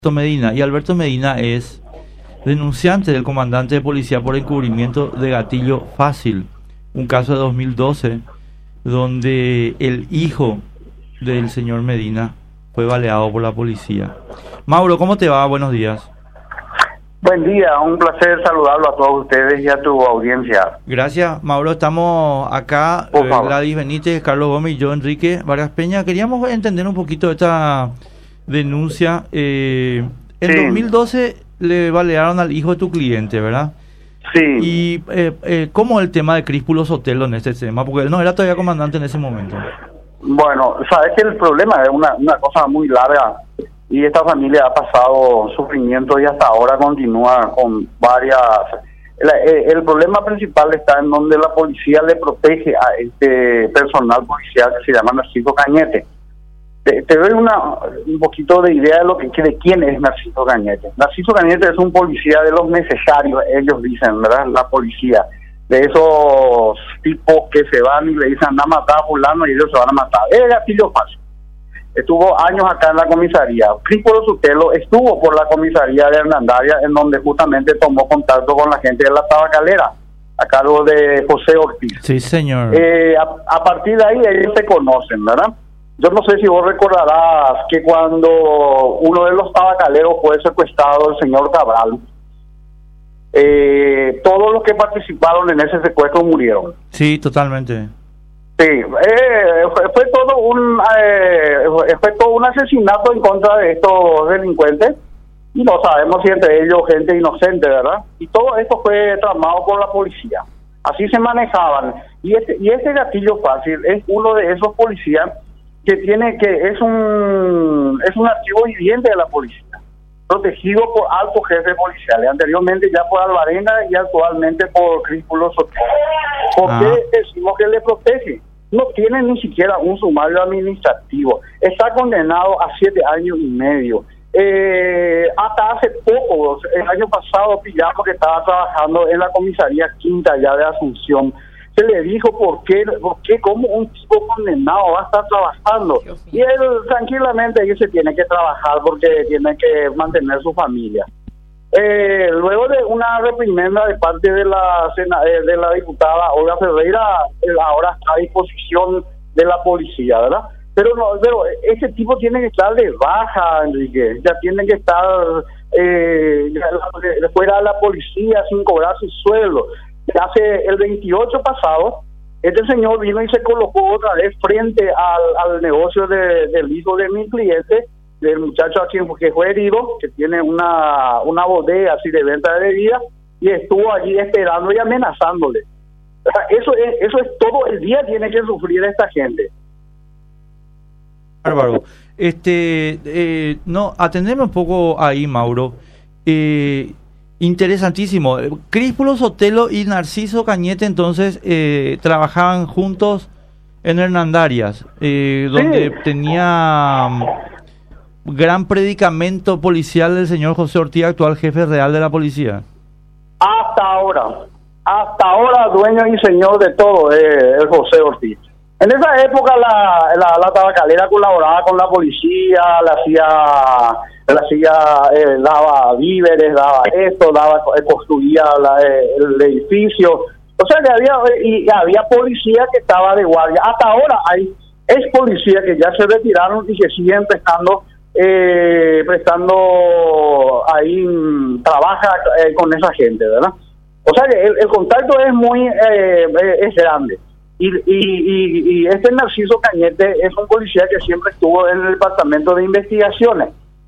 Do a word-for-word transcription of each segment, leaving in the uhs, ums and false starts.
Medina, y Alberto Medina es denunciante del comandante de policía por encubrimiento de gatillo fácil, un caso de dos mil doce donde el hijo del señor Medina fue baleado por la policía. Mauro, ¿cómo te va? Buenos días. Buen día, un placer saludarlo a todos ustedes y a tu audiencia. Gracias, Mauro. Estamos acá, eh, Gladys Benítez, Carlos Gómez y yo, Enrique Vargas Peña. Queríamos entender un poquito esta denuncia. Eh, en sí. dos mil doce le balearon al hijo de tu cliente, ¿verdad? Sí. ¿Y eh, eh, cómo el tema de Críspulo Sotelo en este tema? Porque él no era todavía comandante en ese momento. Bueno, sabes que el problema es una, una cosa muy larga y esta familia ha pasado sufrimiento y hasta ahora continúa con varias... El, el, el problema principal está en donde la policía le protege a este personal policial que se llama Narciso Cañete. Te, te doy una, un poquito de idea de lo que de quién es Narciso Cañete. Narciso Cañete es un policía de los necesarios, ellos dicen, ¿verdad? La policía, de esos tipos que se van y le dicen anda a matar a fulano y ellos se van a matar. Es gatillo fácil. Estuvo años acá en la comisaría. Críspulo Sotelo estuvo por la comisaría de Hernandaria, en donde justamente tomó contacto con la gente de la tabacalera, a cargo de José Ortiz. Sí, señor. Eh, a, a partir de ahí ellos se conocen, ¿verdad? Yo no sé si vos recordarás que cuando uno de los tabacaleros fue secuestrado, el señor Cabral, eh, todos los que participaron en ese secuestro murieron. Sí, totalmente. Sí, eh, fue, fue todo un eh, fue todo un asesinato en contra de estos delincuentes y no sabemos si entre ellos gente inocente, ¿verdad? Y todo esto fue tramado por la policía. Así se manejaban. Y este y este gatillo fácil es uno de esos policías que tiene que es un es un archivo viviente de la policía, protegido por altos jefes policiales, anteriormente ya por Alvarenga y actualmente por Críspulo Sotelo. ¿Por qué ah. decimos que le protege? No tiene ni siquiera un sumario administrativo, está condenado a siete años y medio. Eh, hasta hace poco, el año pasado pillamos que estaba trabajando en la comisaría quinta ya de Asunción. Se le dijo por qué, por qué como un tipo condenado va a estar trabajando. Y él tranquilamente ahí se tiene que trabajar porque tiene que mantener su familia. Eh, luego de una reprimenda de parte de la de, de la diputada Olga Ferreira, él ahora está a disposición de la policía, ¿verdad? Pero no, pero ese tipo tiene que estar de baja, Enrique. Ya tiene que estar eh, fuera de la policía sin cobrar su sueldo. Hace el veintiocho pasado, este señor vino y se colocó otra vez frente al, al negocio de, del hijo de mi cliente, del muchacho a quien que fue herido, que tiene una, una bodega así de venta de bebidas, y estuvo allí esperando y amenazándole. O sea, eso es, eso es todo el día tiene que sufrir esta gente. Bárbaro. Este, eh, no, atendeme un poco ahí, Mauro. Eh, Interesantísimo. Críspulo Sotelo y Narciso Cañete entonces eh, trabajaban juntos en Hernandarias, eh, donde sí. tenía um, gran predicamento policial del señor José Ortiz, actual jefe real de la policía. Hasta ahora, hasta ahora dueño y señor de todo eh, el José Ortiz. En esa época la, la, la tabacalera colaboraba con la policía, la hacía... la hacía, eh, daba víveres, daba esto, daba eh, construía la, eh, el edificio, o sea que había y, y había policía que estaba de guardia. Hasta ahora hay ex policía que ya se retiraron y que siguen prestando eh, prestando ahí trabaja eh, con esa gente, ¿verdad? O sea que el, el contacto es muy eh, es grande. Y, y, y, y este Narciso Cañete es un policía que siempre estuvo en el departamento de investigaciones.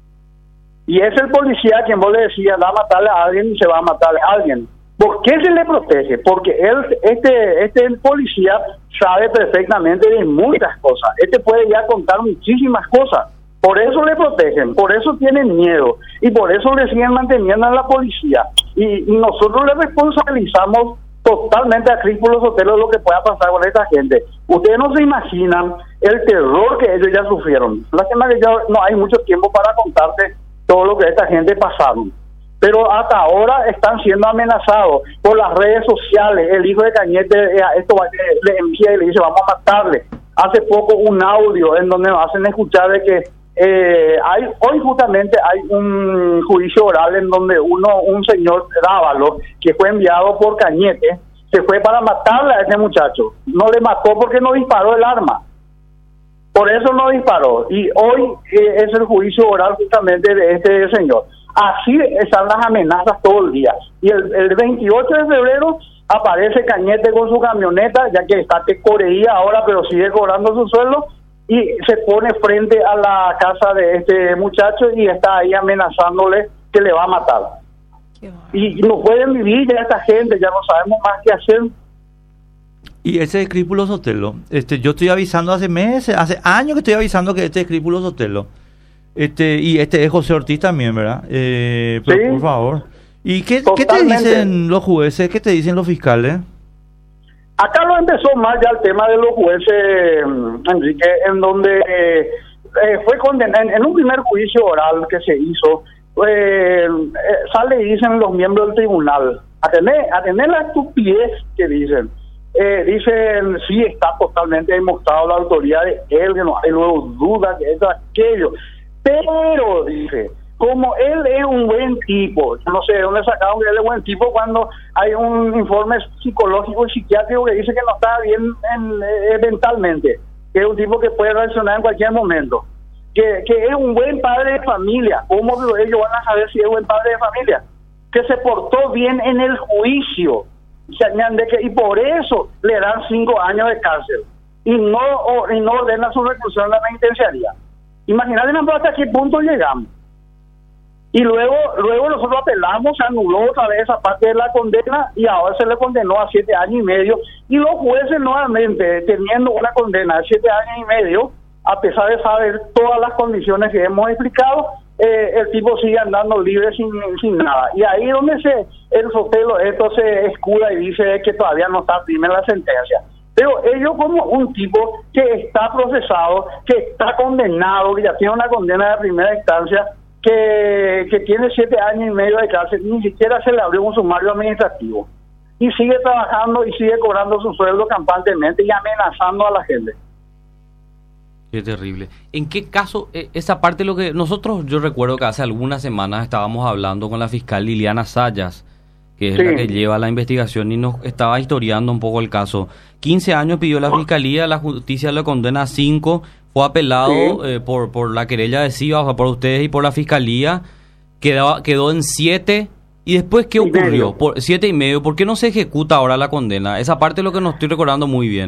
Y es el policía a quien vos le decías, va a matarle a alguien y se va a matarle a alguien. ¿Por qué se le protege? Porque él, este, este el policía sabe perfectamente de muchas cosas. Este puede ya contar muchísimas cosas. Por eso le protegen, por eso tienen miedo. Y por eso le siguen manteniendo en la policía. Y, y nosotros le responsabilizamos totalmente a Críspulo Sotelo de lo que pueda pasar con esta gente. Ustedes no se imaginan el terror que ellos ya sufrieron. Lástima que ya no hay mucho tiempo para contarte todo lo que esta gente pasaron, pero hasta ahora están siendo amenazados por las redes sociales. El hijo de Cañete eh, esto va, le envía y le dice vamos a matarle. Hace poco un audio en donde nos hacen escuchar de que Eh, hay hoy justamente hay un juicio oral en donde uno un señor Dávalo, que fue enviado por Cañete, se fue para matarle a ese muchacho. No le mató porque no disparó el arma. Por eso no disparó. Y hoy eh, es el juicio oral justamente de este señor. Así están las amenazas todo el día. Y el, el veintiocho de febrero aparece Cañete con su camioneta, ya que está que coreía ahora, pero sigue cobrando su sueldo, y se pone frente a la casa de este muchacho y está ahí amenazándole que le va a matar. Y no pueden vivir ya esta gente, ya no sabemos más qué hacer. Y ese es Crípulo Sotelo. Este, yo estoy avisando hace meses, hace años que estoy avisando que este es Crípulo Sotelo. Este, y este es José Ortiz también, ¿verdad? Eh, pero sí, por favor. ¿Y qué, qué te dicen los jueces? ¿Qué te dicen los fiscales? Acá lo empezó más ya el tema de los jueces, Enrique, en donde eh, eh, fue condenado, en, en un primer juicio oral que se hizo, eh, eh, sale y dicen los miembros del tribunal, a tener, a tener la estupidez que dicen, eh, dicen, sí, está totalmente demostrado la autoría de él, que no hay luego duda, que eso, aquello, pero, dice, como él es un buen tipo, no sé de dónde sacaron que él es buen tipo cuando hay un informe psicológico y psiquiátrico que dice que no está bien en, eh, mentalmente, que es un tipo que puede reaccionar en cualquier momento, que, que es un buen padre de familia. ¿Cómo ellos van a saber si es buen padre de familia? Que se portó bien en el juicio, y por eso le dan cinco años de cárcel y no, o, y no ordena su reclusión en la penitenciaría. Imagínate hasta qué punto llegamos. Y luego luego nosotros apelamos, se anuló otra vez esa parte de la condena y ahora se le condenó a siete años y medio. Y los jueces nuevamente, teniendo una condena de siete años y medio, a pesar de saber todas las condiciones que hemos explicado, eh, el tipo sigue andando libre sin, sin nada. Y ahí es donde se, el Sotelo esto se escuda y dice que todavía no está firme la sentencia. Pero ellos, como un tipo que está procesado, que está condenado, que ya tiene una condena de primera instancia, que, que tiene siete años y medio de cárcel, ni siquiera se le abrió un sumario administrativo. Y sigue trabajando y sigue cobrando su sueldo campantemente y amenazando a la gente. Qué terrible. ¿En qué caso, eh, esa parte, lo que nosotros, yo recuerdo que hace algunas semanas estábamos hablando con la fiscal Liliana Sayas, que es sí. la que lleva la investigación y nos estaba historiando un poco el caso. quince años pidió la fiscalía, la justicia le condena a cinco, fue apelado sí. eh, por por la querella de SIVA, o sea, por ustedes y por la fiscalía, quedó, quedó en siete. ¿Y después qué ocurrió? Por siete y medio. ¿Por qué no se ejecuta ahora la condena? Esa parte es lo que no estoy recordando muy bien.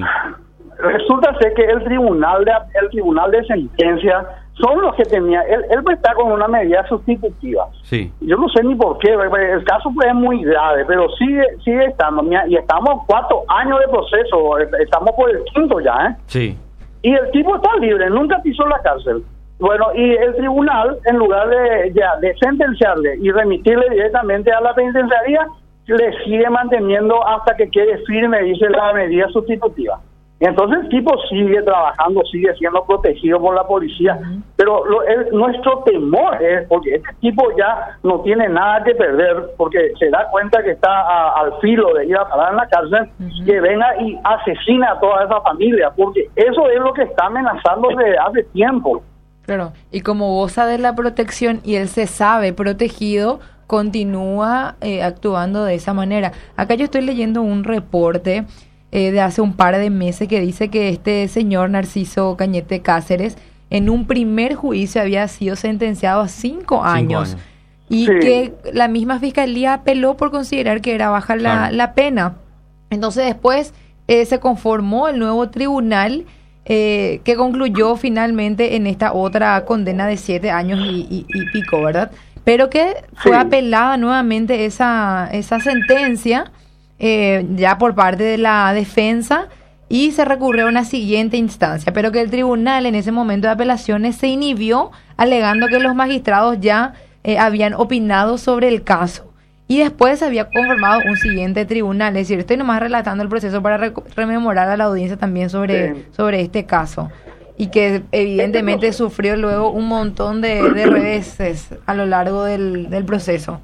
Resulta ser que el tribunal de el tribunal de sentencia son los que tenía, él, él está con una medida sustitutiva. Sí. Yo no sé ni por qué, el caso pues, es muy grave, pero sigue sigue estando, y estamos cuatro años de proceso, estamos por el quinto ya, ¿eh? Sí. Y el tipo está libre, nunca pisó la cárcel. Bueno, y el tribunal, en lugar de ya de sentenciarle y remitirle directamente a la penitenciaría, le sigue manteniendo hasta que quede firme, dice la medida sustitutiva. Entonces el tipo sigue trabajando, sigue siendo protegido por la policía, uh-huh. pero lo, el, nuestro temor es, porque este tipo ya no tiene nada que perder, porque se da cuenta que está a, al filo de ir a parar en la cárcel, uh-huh. que venga y asesina a toda esa familia, porque eso es lo que está amenazando desde hace tiempo. Claro, y como goza de la protección y él se sabe protegido, continúa eh, actuando de esa manera. Acá yo estoy leyendo un reporte Eh, de hace un par de meses que dice que este señor Narciso Cañete Cáceres en un primer juicio había sido sentenciado a cinco, cinco años, años y sí. que la misma fiscalía apeló por considerar que era baja la, claro. la pena. Entonces después eh, se conformó el nuevo tribunal eh, que concluyó finalmente en esta otra condena de siete años y, y, y pico, ¿verdad? Pero que fue sí. apelada nuevamente esa, esa sentencia Eh, ya por parte de la defensa y se recurrió a una siguiente instancia, pero que el tribunal en ese momento de apelaciones se inhibió alegando que los magistrados ya eh, habían opinado sobre el caso y después se había conformado un siguiente tribunal. Es decir, estoy nomás relatando el proceso para re- rememorar a la audiencia también sobre, sí. sobre este caso y que evidentemente sufrió luego un montón de, de reveses a lo largo del, del proceso.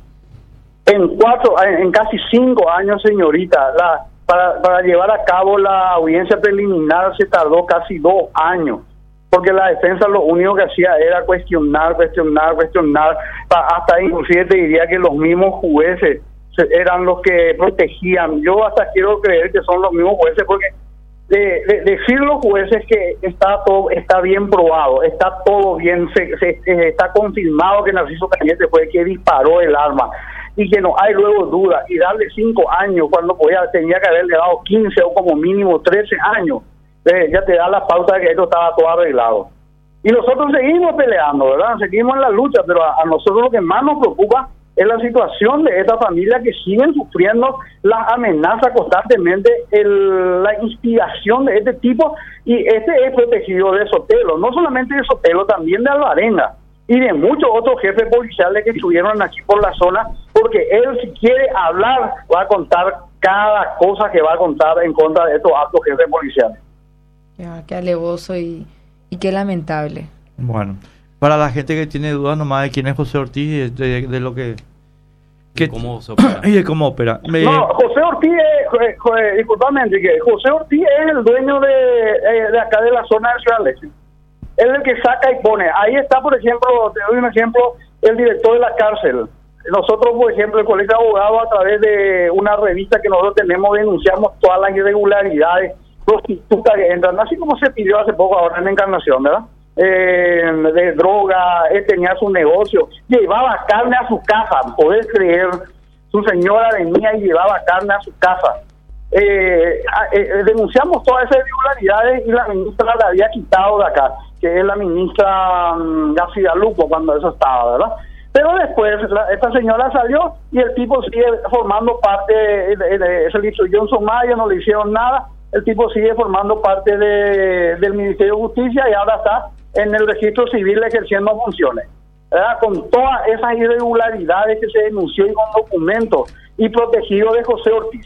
En cuatro, en casi cinco años, señorita, la, para, para llevar a cabo la audiencia preliminar se tardó casi dos años. porque la defensa lo único que hacía era cuestionar, cuestionar, cuestionar, hasta inclusive te diría que los mismos jueces eran los que protegían. Yo hasta quiero creer que son los mismos jueces, porque de, de, decir los jueces que está todo está bien probado, está todo bien, se, se, está confirmado que Narciso Cañete fue el que disparó el arma y que no hay luego duda, y darle cinco años cuando podía, tenía que haberle dado quince o como mínimo trece años, eh, ya te da la pauta de que esto estaba todo arreglado. Y nosotros seguimos peleando, ¿verdad? Seguimos en la lucha, pero a, a nosotros lo que más nos preocupa es la situación de esta familia, que siguen sufriendo las amenazas constantemente, el, la inspiración de este tipo, y este es protegido de Sotelo, no solamente de Sotelo, también de Alvarenga y de muchos otros jefes policiales que estuvieron aquí por la zona, porque él, si quiere hablar, va a contar cada cosa que va a contar en contra de estos actos jefes policiales. Ya, qué alevoso y, y qué lamentable. Bueno, para la gente que tiene dudas nomás de quién es José Ortiz, de, de lo que... que ¿Cómo se opera? Y de cómo opera. Me... No, José Ortiz, es, eh, disculpame, Enrique, José Ortiz es el dueño de, eh, de acá de la zona de Ciudad Alexis. Él es el que saca y pone. Ahí está, por ejemplo, te doy un ejemplo, el director de la cárcel. Nosotros, por ejemplo, el Colegio de Abogados, a través de una revista que nosotros tenemos, denunciamos todas las irregularidades, prostitutas que entran, así como se pidió hace poco ahora en Encarnación, ¿verdad? Eh, de droga, él tenía su negocio, llevaba carne a su casa, podés creer, su señora venía y llevaba carne a su casa. Eh, eh, denunciamos todas esas irregularidades y la ministra la había quitado de acá, que es la ministra um, García Luco, cuando eso estaba, ¿verdad? Pero después la, esta señora salió y el tipo sigue formando parte, de, de, de, se le hizo Johnson Maya, no le hicieron nada, el tipo sigue formando parte de, del Ministerio de Justicia y ahora está en el registro civil ejerciendo funciones, ¿verdad? Con todas esas irregularidades que se denunció y con documentos y protegido de José Ortiz.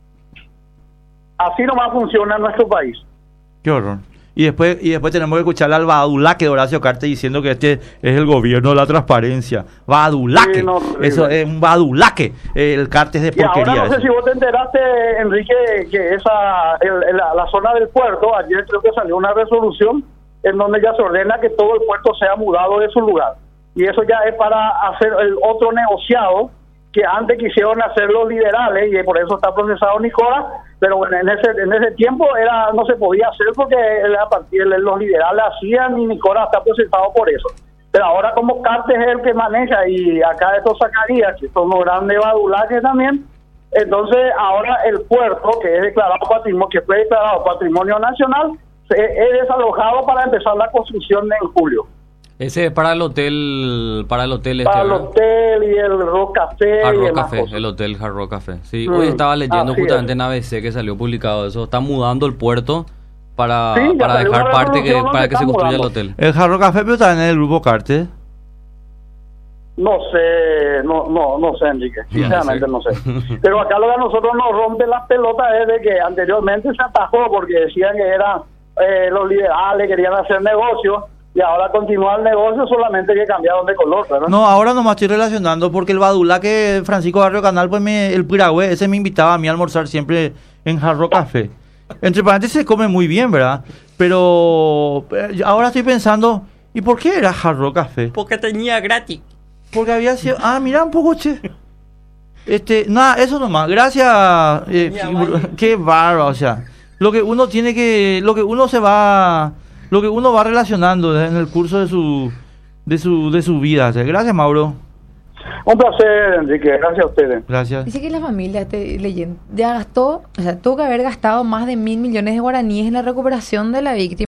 Así nomás funciona en nuestro país. Qué horror. Y después y después tenemos que escuchar al Badulaque de Horacio Cartes diciendo que este es el gobierno de la transparencia. Badulaque. Sí, no, eso es un Badulaque. El Cartes de porquería. Y ahora no sé eso. si vos te enteraste, Enrique, que esa el, la, la zona del puerto, ayer creo que salió una resolución en donde ya se ordena que todo el puerto sea mudado de su lugar. Y eso ya es para hacer el otro negociado que antes quisieron hacer los liberales, y por eso está procesado Nicola, pero bueno, en ese en ese tiempo era no se podía hacer porque a partir de los liberales hacían y Nicola está procesado por eso. Pero ahora como Cartes es el que maneja, y acá estos Zacarías, que son los grandes badulaques también, entonces ahora el puerto, que es declarado patrimonio, que fue declarado patrimonio nacional, es desalojado para empezar la construcción en julio. Ese es para el hotel, para el hotel para este, el hotel y el Rock Café. Hard y Rock demás Café, cosas. el hotel Hard Rock Café. Sí, Mm, hoy estaba leyendo así justamente es. en A B C que salió publicado eso. Está mudando el puerto para, Sí, ya para salió dejar una parte que resolución para donde que se está construya el mudando. hotel. El Jarro Café, pero también en el grupo Cartes. No sé, no no no sé, Enrique, Ya, sinceramente sí. no sé. Pero acá lo que a nosotros nos rompe las pelotas es de que anteriormente se atajó porque decían que eran eh, los liberales, querían hacer negocios, y ahora continúa el negocio, solamente que cambiaron de color, ¿verdad? No, ahora nomás estoy relacionando porque el Badulaque Francisco Barrio Canal, pues me, el Piragüe, ese me invitaba a mí a almorzar siempre en Jarro Café. Entre paréntesis se come muy bien, ¿verdad? Pero eh, ahora estoy pensando, ¿y por qué era Jarro Café? Porque tenía gratis. Porque había sido... Ah, mira un poco, che. Este, nada, eso nomás. Gracias. Eh, qué bárbaro, o sea. Lo que uno tiene que... Lo que uno se va... Lo que uno va relacionando en el curso de su... De su, de su vida. O sea, gracias, Mauro. Un placer, Enrique, gracias a ustedes. Gracias. Dice que la familia, estoy leyendo, ya gastó, o sea, tuvo que haber gastado más de mil millones de guaraníes en la recuperación de la víctima.